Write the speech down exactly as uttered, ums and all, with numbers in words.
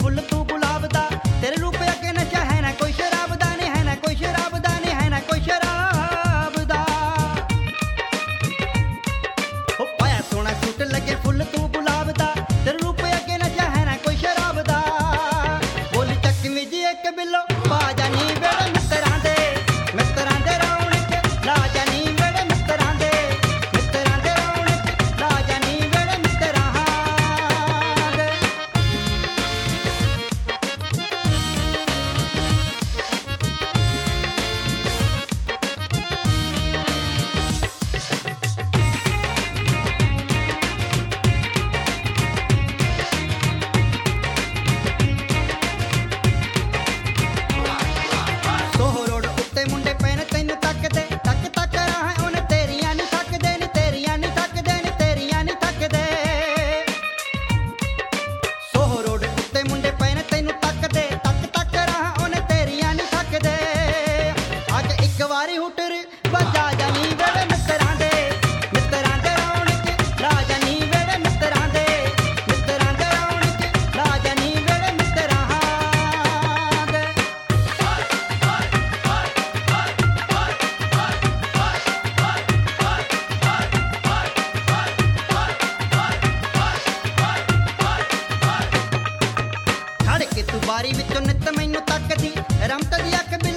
ਫੁੱਲ ਤੂੰ ਗੁਲਾਬ ਦਾ, ਤੇਰੇ ਰੂਪ ਅੱਗੇ ਨਸ਼ਾ ਹੈ ਨਾ ਕੋਈ ਸ਼ਰਾਬ ਦਾ, ਨੀ ਹੈ ਨਾ ਕੋਈ ਸ਼ਰਾਬ ਦਾ, ਨੀ ਹੈ ਨਾ ਕੋਈ ਸ਼ਰਾਬ ਦਾ। ਹੋ ਪਾਇਆ ਸੋਹਣਾ ਸੂਟ ਲੱਗੇ ਫੁੱਲ ਤੂੰ ਗੁਲਾਬ ਦਾ, ਤੇਰੇ ਰੂਪ ਅੱਗੇ ਨਸ਼ਾ ਹੈ ਨਾ ਕੋਈ ਸ਼ਰਾਬ ਦਾ। ਬੋਲੀ ਚੱਕਵੀਂ ਜੀ ਇੱਕ ਬਿੱਲੋ ਪਾ ਜਾਨੀ ਵੇੜੇ ਮਿੱਤਰਾਂ ਦੇ, ਮਿੱਤਰਾਂ ਦੇ ਰੌਣਕ ਲਾ ਜਾਨੀ ਵੇੜੇ ਮਿੱਤਰਾਂ ਦੇ, ਮਿੱਤਰਾਂ ਦੇ ਰੌਣਕ ਲਾ ਜਾਨੀ ਵੇੜੇ ਮਿੱਤਰਾਂ ਦੇ। ਸੋਹ ਰੋਡ ਉੱਤੇ ਮੁੰਡੇ ਪਏ ਨੇ ਤੈਨੂੰ ਤੱਕਦੇ, ਤੱਕ ਤੱਕ ਰਾਹਾਂ ਉਹਨੇ ਤੇਰੀਆਂ ਨੀ ਥੱਕਦੇ, ਨੀ ਤੇਰੀਆਂ ਨੀ ਥੱਕਦੇ, ਨੀ ਤੇਰੀਆਂ ਨੀ ਥੱਕਦੇ। ਸੋਹ ਰੋਡ ਉੱਤੇ ਮੁੰਡੇ ਪਏ ਨੇ ਤੈਨੂੰ ਤੱਕਦੇ, ਤੱਕ ਤੱਕ ਰਾਹਾਂ ਉਹਨੇ ਤੇਰੀਆਂ ਨੀ ਥੱਕਦੇ। ਆ ਕੇ ਇੱਕ ਵਾਰੀ ਹੁਟਰ ਵੱਜਾ ਜਾਨੀ ਵੇੜੇ ਮਿੱਤਰਾਂ ਦੇ, ਮਿੱਤਰਾਂ ਦੇ ਰੌਣਕ ਲਾ ਜਾਨੀ ਵੇੜੇ ਮਿੱਤਰਾਂ ਦੇ, ਮਿੱਤਰਾਂ ਦੇ ਰੌਣਕ ਲਾ ਜਾਨੀ ਵੇੜੇ ਮਿੱਤਰਾਂ ਦੇ। ਖੜ ਕੇ ਤੂੰ ਬਾਰੀ ਵਿੱਚੋਂ ਨਿੱਤ ਮੈਨੂੰ ਤੱਕਦੀ, ਰਮਤ ਦੀ ਅੱਖ